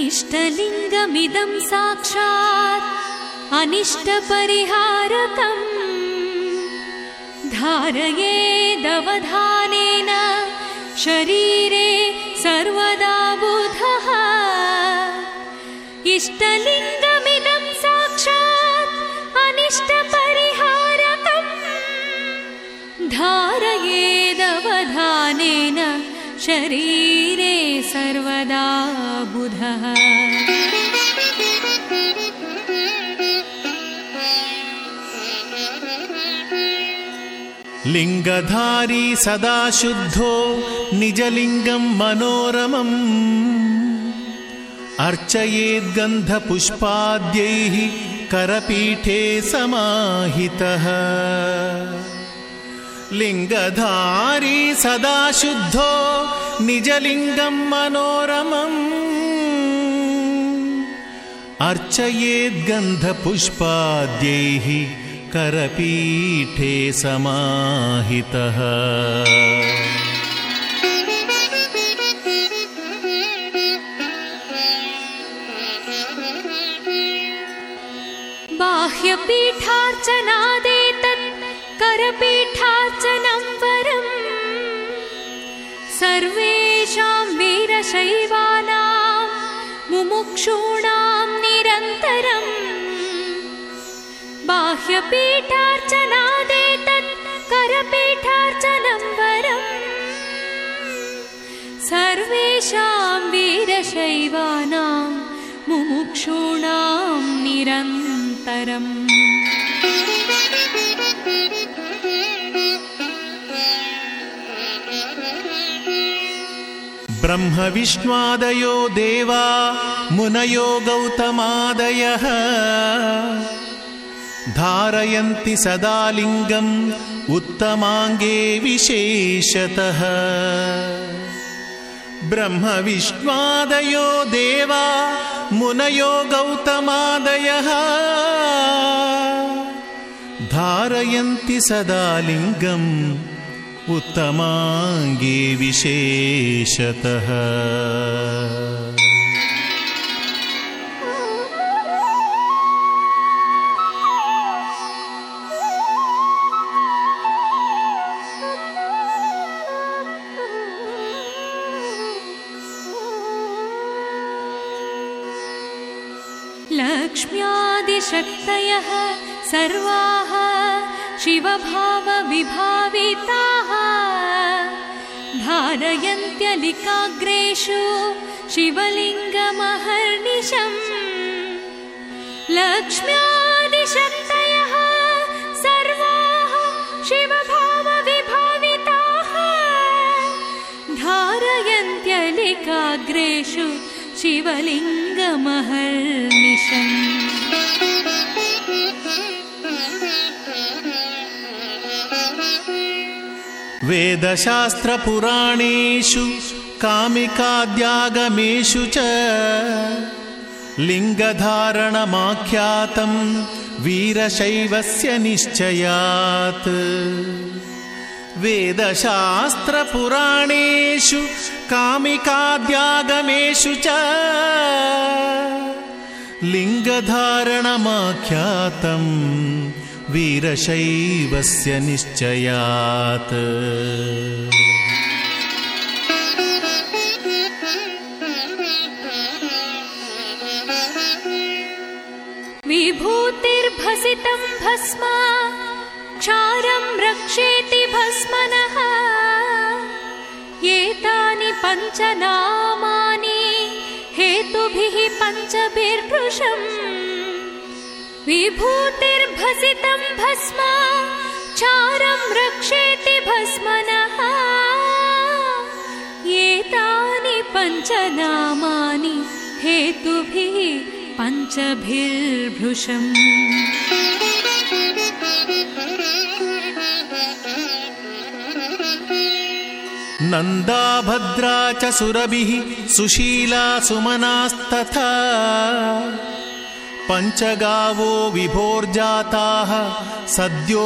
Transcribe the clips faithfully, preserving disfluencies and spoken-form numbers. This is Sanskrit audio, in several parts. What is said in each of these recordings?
इष्टलिङ्गमिदं साक्षात् अनिष्टपरिहारकम् धारयेदवधानेन शरीरे सर्वदा बुधः। इष्टलिङ्गमिदं साक्षात् अनिष्टपरिहारकम् धारयेदवधानेन शरीरे सर्वदा बुधः। लिंगधारी सदा शुद्धो निजलिंगं मनोरमम् अर्चयेद्गन्धपुष्पाद्यैः करपीठे समाहितः। लिंगधारी सदा शुद्धो निजलिंगं मनोरमम् अर्चयेद्गन्धपुष्पाद्यैः करपीठे समाहितः। बाह्यपीठार्चनादेतत् करपीठार्चनं वरम् सर्वेषां वीरशैवानां मुमुक्षूणां निरन्तरम्। बाह्यपीठार्चनादेतत् करपीठार्चनं वरम् सर्वेषां वीरशैवानां मुमुक्षूणां निरन्तरम्। ब्रह्म विष्णुआदयो देवा मुनयो गौतमादयः धारयन्ति सदा लिंगम् उत्तमांगे विशेषतः। ब्रह्म विष्णुआदयो देवा मुनयो गौतमादयः धारयन्ति सदा लिंगम् उत्तमांगे विशेषतः। लक्ष्म्यादिशक्तयः सर्वाः शिवभावविभाविताः धारयन्त्यलिकाग्रेषु शिवलिङ्गमहर्निशम्। लक्ष्म्यादिशक्तयः सर्वाः शिवभावविभाविताः धारयन्त्यलिकाग्रेषु शिवलिङ्गमहर्निशम्। वेदशास्त्रपुराणेषु कामिकाद्यागमेषु च लिङ्गधारणमाख्यातं वीरशैवस्य निश्चयात्। वेदशास्त्रपुराणेषु कामिकाद्यागमेषु च लिङ्गधारणमाख्यातं वीरशैवस्य निश्चयात्। विभूतिर्भसितं भस्म क्षारं रक्षेति भस्मनः एतानि पञ्चनामानि हेतुभिः पञ्चभिर्भृशम्। विभूतिर्भसितं भस्म क्षारं रक्षेति भस्मनः एतानि पञ्चनामानि हेतुभिः पञ्चभिर्भृशम्। नन्दाभद्रा च सुरभिः सुशीला सुमनास्तथा पञ्चगावो विभोर्जाताः सद्यो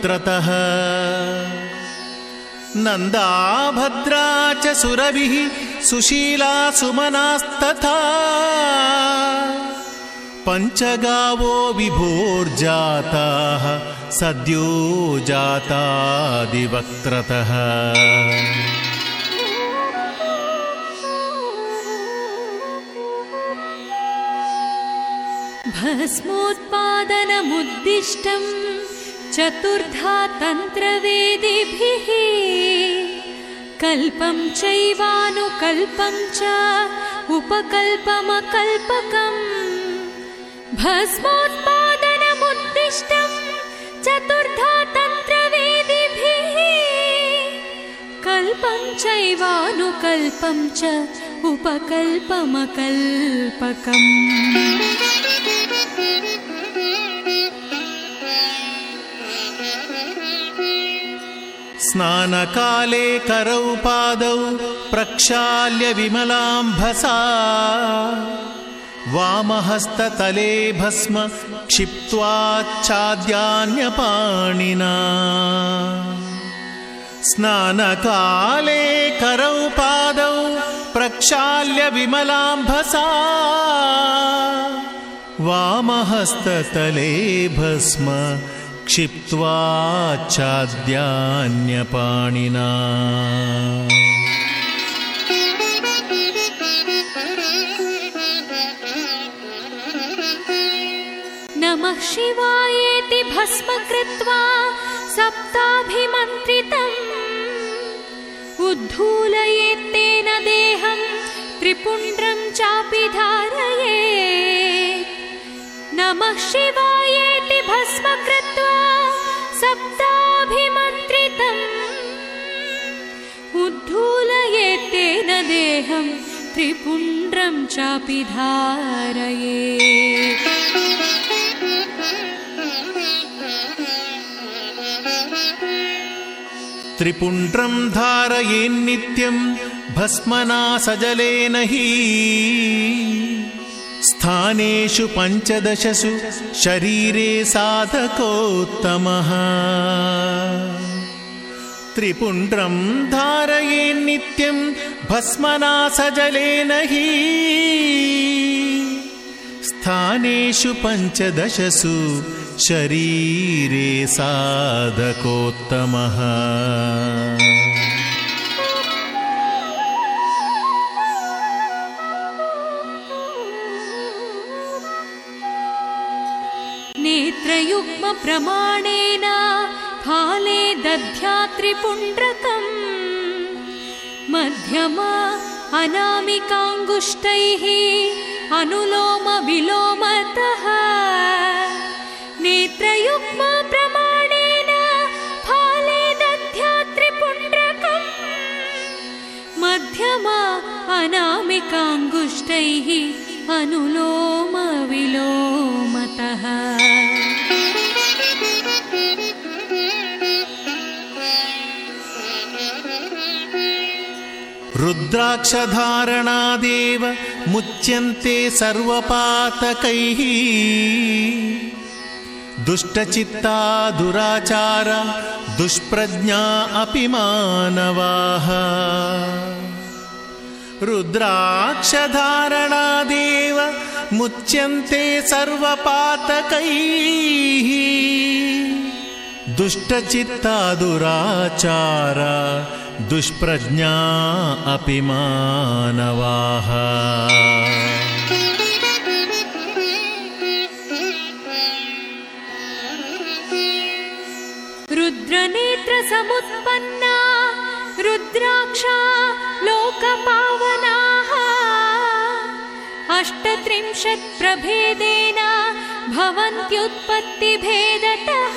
जातादिवक्त्रतः। नन्दाभद्रा च सुरभिः सुशीला सुमनास्तथा पञ्चगावो विभोर्जाताः सद्यो जातादिवक्त्रतः भस्मोत्पादनमुद्दिष्टं चतुर्धा तन्त्रवेदिभिः कल्पं चैवानुकल्पं च उपकल्पमकल्पकम् भस्मोत्पादनमुद्दिष्टं चतुर्धा तन्त्रवेदिभिः कल्पं चैवानुकल्पं च उपकल्पमकल्पकम् स्नानकाले करौ पादौ प्रक्षाल्य विमलाम्भसा वामहस्ततले भस्म क्षिप्त्वाच्छाद्यान्यपाणिना स्नानकाले करौ पादौ प्रक्षाल्य विमलाम्भसा वामहस्ततले भस्म क्षिप्त्वाच्छाद्यान्यपाणिना नमः शिवायेति भस्म कृत्वा सप्ताभिमन्त्रितम् उद्धूलयेत्तेन देहं त्रिपुण्ड्रं चापि धारयेत् नमः शिवायेति भस्म कृत्वा सप्ताभिमन्त्रितम् उद्धूलयेत्तेन देहं त्रिपुण्ड्रं चापि धारयेत् त्रिपुण्ड्रं धारयेन्नित्यं भस्मना सजलेन हि स्थानेषु पञ्चदशसु शरीरे साधकोत्तमः त्रिपुण्ड्रं धारयेन्नित्यं भस्मना सजलेन हि स्थानेषु पञ्चदशसु शरीरे साधकोत्तमः नेत्रयुग्म प्रमाणेन फाले दध्यात् त्रिपुण्ड्रकम् मध्यमा अनामिकाङ्गुष्टैः अनुलोम विलोमतः नेत्रयुग्म प्रमाणेन फाले दध्यात् त्रिपुण्ड्रकम् मध्यमा अनामिकाङ्गुष्टैः अनुलोम विलोमतः रुद्राक्षधारणादेव मुच्यन्ते सर्वपातकैः दुष्टचित्ता दुराचार दुष्प्रज्ञा अपि मानवाः रुद्राक्षधारणादेव मुच्यन्ते सर्वपातकैः दुष्टचित्ता दुराचार दुष्प्रज्ञा अपि मानवाः रुद्रनेत्र समुत्पन्ना रुद्राक्षा लोकपावनाः अष्टत्रिंशत् प्रभेदेन भवन्त्युत्पत्तिभेदतः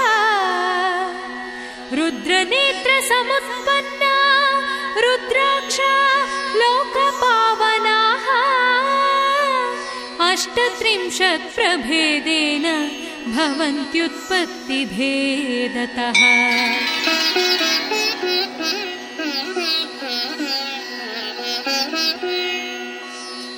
रुद्रनेत्र समुत्पन्ना रुद्राक्षा लोकपावनाः अष्टत्रिंशत् प्रभेदेन भवन्त्युत्पत्तिभेदतः